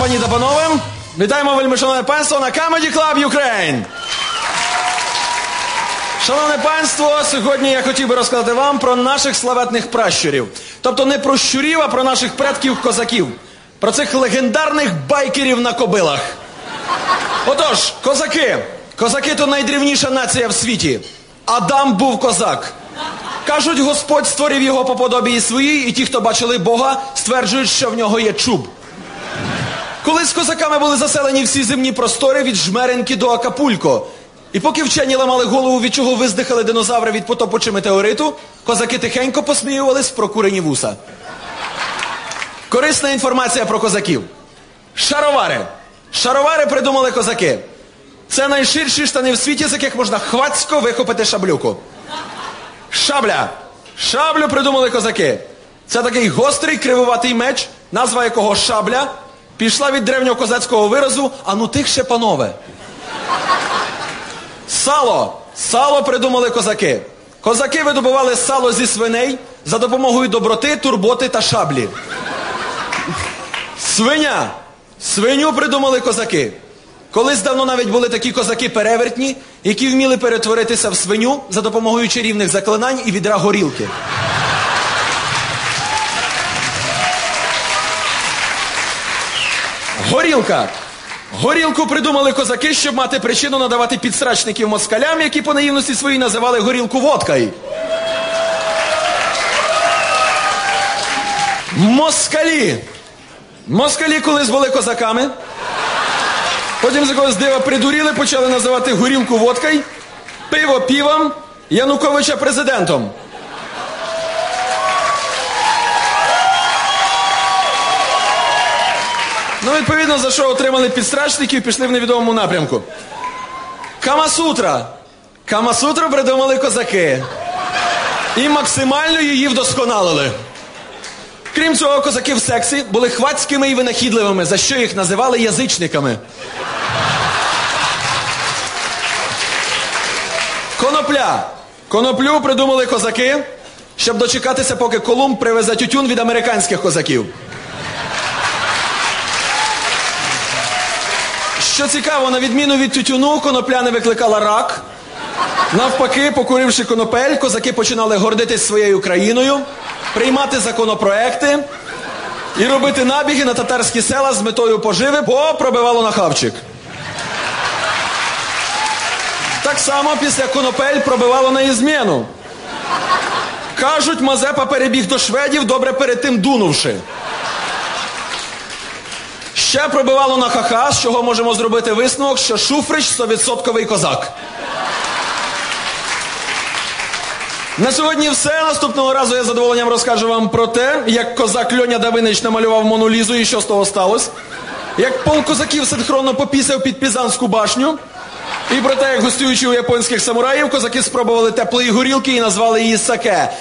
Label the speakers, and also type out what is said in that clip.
Speaker 1: пані та панове. Вітаємо вельмишановне панство на Comedy Club Ukraine. Шановне панство, сьогодні я хотів би розказати вам про наших славетних пращурів. Тобто не про щурів, а про наших предків-козаків. Про цих легендарних байкерів на кобилах. Отож, козаки. Козаки – то найдрівніша нація в світі. Адам був козак. Кажуть, Господь створив його по подобії своїй, і ті, хто бачили Бога, стверджують, що в нього є чуб. Колись козаками були заселені всі земні простори від Жмеринки до Акапулько. І поки вчені ламали голову, від чого виздихали динозаври від потопу чи метеориту, козаки тихенько посміювались про курені вуса. Корисна інформація про козаків. Шаровари. Шаровари придумали козаки. Це найширші штани в світі, з яких можна хвацько вихопити шаблюку. Шабля. Шаблю придумали козаки. Це такий гострий кривуватий меч, назва якого шабля, пішла від древнього козацького виразу «а ну тихше, панове». Сало. Сало придумали козаки. Козаки видобували сало зі свиней за допомогою доброти, турботи та шаблі. Свиня. Свиню придумали козаки. Колись давно навіть були такі козаки-перевертні, які вміли перетворитися в свиню за допомогою чарівних заклинань і відра горілки. Горілка. Горілку придумали козаки, щоб мати причину надавати підсрачників москалям, які по наївності своїй називали горілку водкою. Москалі. Москалі колись були козаками. Потім з якогось дива придуріли, почали називати горілку водкою, пиво півом, Януковича президентом. Ну, відповідно, за що отримали підстрачників, пішли в невідомому напрямку. Камасутра. Камасутру придумали козаки. І максимально її вдосконалили. Крім цього, козаки в сексі були хвацькими і винахідливими, за що їх називали язичниками. Конопля. Коноплю придумали козаки, щоб дочекатися, поки Колумб привезе тютюн від американських козаків. Що цікаво, на відміну від тютюну, конопля не викликала рак. Навпаки, покуривши конопель, козаки починали гордитись своєю країною, приймати законопроекти і робити набіги на татарські села з метою поживи, бо пробивало на хавчик. Так само після конопель пробивало на ізмену. Кажуть, Мазепа перебіг до шведів, добре перед тим дунувши. Ще пробивало на ха-ха, з чого можемо зробити висновок, що Шуфрич 100% козак. На сьогодні все. Наступного разу я з задоволенням розкажу вам про те, як козак Льоня Давинич намалював Мону Лізу і що з того сталося. Як полк козаків синхронно попісяв під Пізанську башню. І про те, як гостюючи у японських самураїв, козаки спробували теплої горілки і назвали її саке.